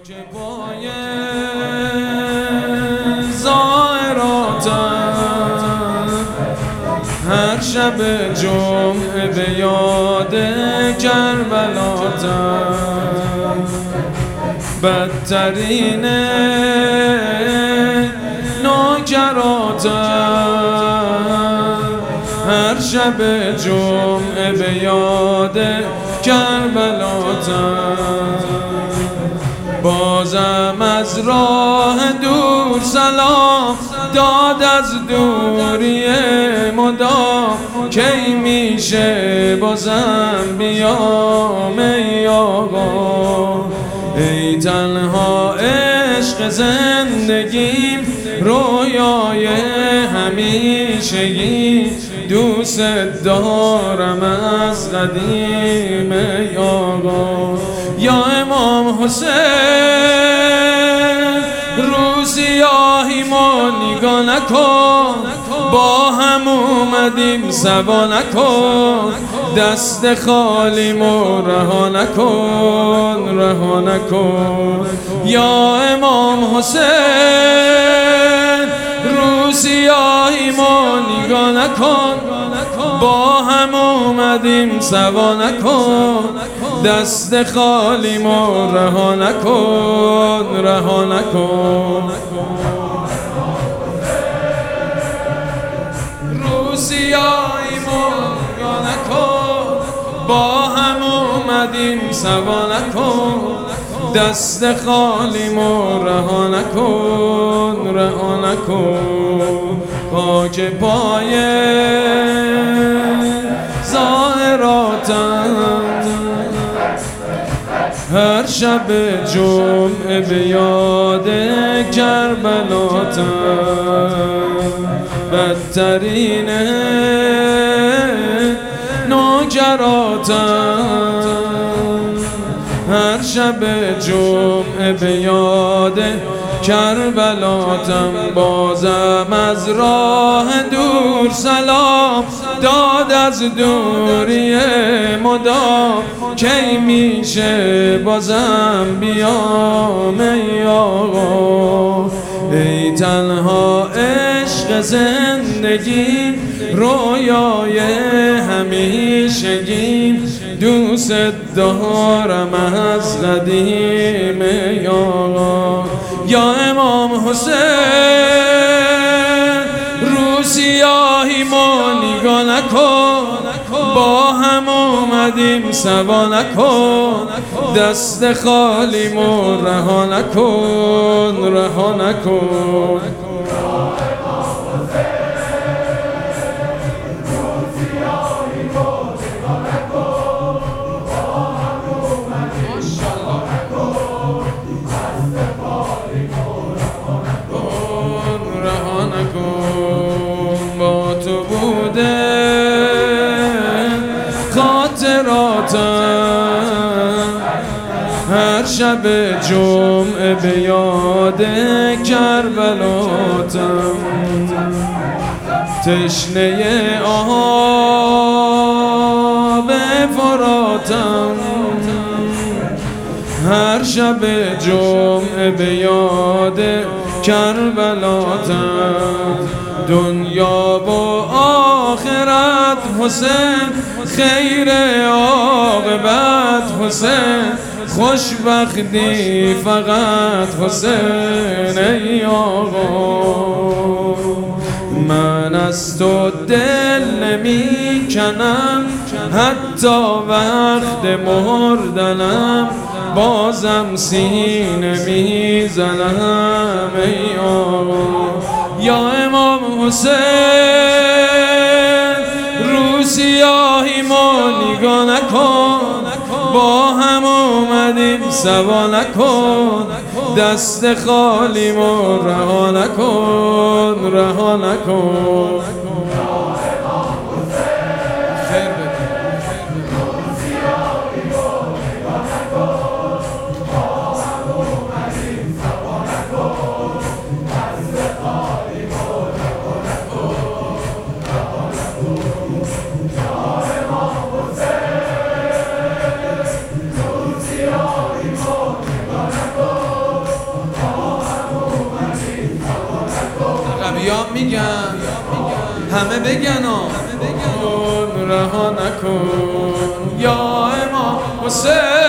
خاک پای زائراتم، هر شب جمعه به یاد کربلاتم، بدترین نوکراتم، هر شب جمعه به یاد کربلاتم. بازم از راه دور سلام داد، از دوری مدام کی میشه بازم بیام ای آقا. ای تنها عشق زندگیم، رویای همیشگی، دوست دارم از قدیم ای آقا. یا امام حسین رو سیاهی ما نگاه نکن، با هم اومدیم سبا نکن، دست خالی مو رها نکن، رها نکن. یا امام حسین رو سیاهی ما نگاه نکن، با هم اومدیم سبا نکن، دست خالی مو رها نکن، رها نکن. رو سیاهی مو نگاه نکن، با هم اومدیم سبا نکن، دست خالی مو رها نکن، رها نکن. خاک پای زائراتم، هر شب جمعه به یاد کربلاتم، بدترین نوکراتم، هر شب جمعه به یاد کربلاتم. بازم از راه دور سلام داد، از دوری مدام کی میشه بازم بیام ای آقا. ای تنها عشق زندگی، رویای همیشگی، دوست دارم از قدیم ای آقا. یا امام حسین رو سیاهی ما نگاه نکن، با هم اومدیم سبا نکن، دست خالی مو رها نکن، رها نکن. با تو بوده خاطراتم، هر شب جمعه به یاد کربلاتم، تشنه آب فراتم، هر شب جمعه به یاد کربلاتم. دنیا و آخرت حسین، خیر عاقبت حسین، خوشبختی فقط حسین ای آقا. من از تو دل نمی کنم، حتی وقت مردنم بازم سینه میزنم ای آقا. یا امام حسین رو سیاهی ما نگاه نکن، با هم اومدیم سبا نکن، دست خالی مو رها نکن، رها نکن. میگن همه بگن رها نکن یا امام حسین